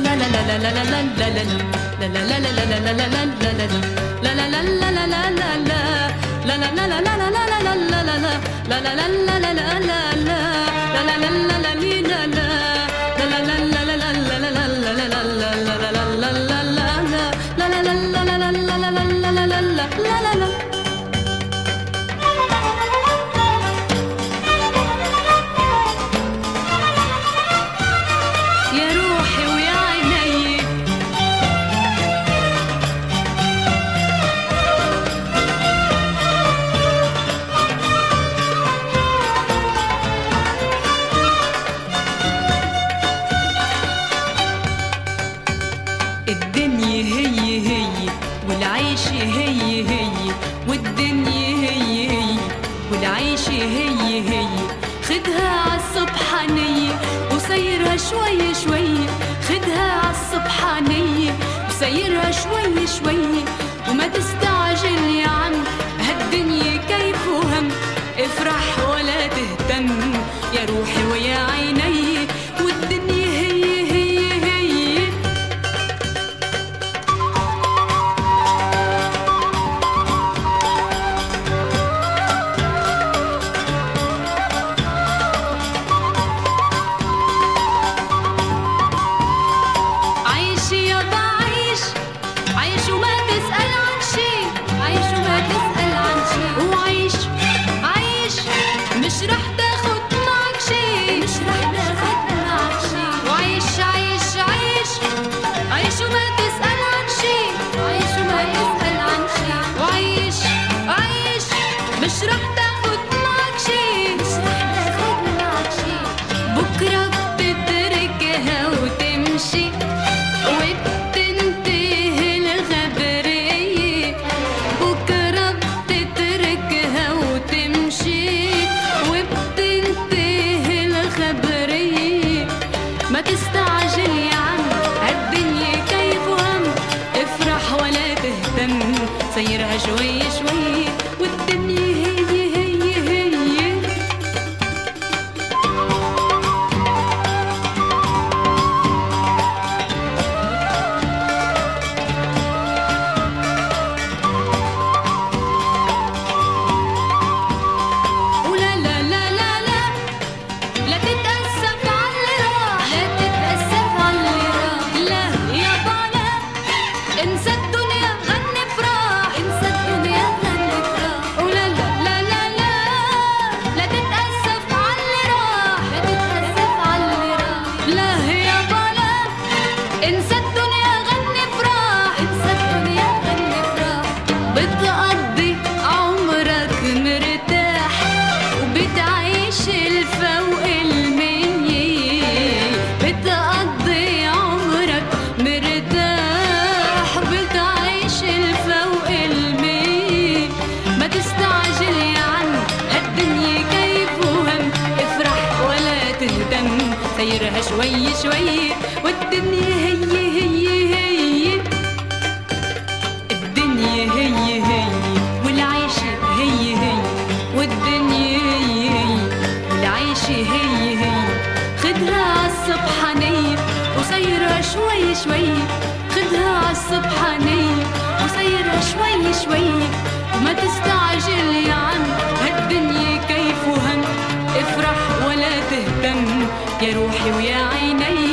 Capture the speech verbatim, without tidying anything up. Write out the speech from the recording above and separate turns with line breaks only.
شوي شوي خدها عالصبحانية وسيرها شوي شوي وما تستعجل يا عم هالدنيا كيف وهم افرح ولا تهتم يا روحي ويا عيني والدنيا هي هي هي سيرها شوي شوي والدنيا هي هي هي ولا لا لا لا لا لا تتأسف على اللي راح لا تتأسف على اللي راح لا يابا لا انسى الدنيا غني فرح انسى الدنيا غني فرح ولا لا لا لا لا لا تتأسف على اللي راح لا تتأسف على اللي راح لا يابا لا انسى الدنيا غني فرح انسى الدنيا غني فرح بتقضي عمرك مرتاح وبتعيش الفوق المية بتقضي عمرك مرتاح بتعيش الفوق المية ما تستعجل يا عم هالدنيا كيف وهم افرح ولا تهتم سيرها شوي شوي والدنيا هي هي هي الدنيا هي هي والعيشة هي هي والدنيا هي هي والعيشة هي هي خدها عالصبحانية وسيرها شوي شوي خدها عالصبحانية وسيرها شوي شوي وما تستعجل يا عم هالدنيا كيف وهم افرح ولا تهتم يا روحي ويا عيني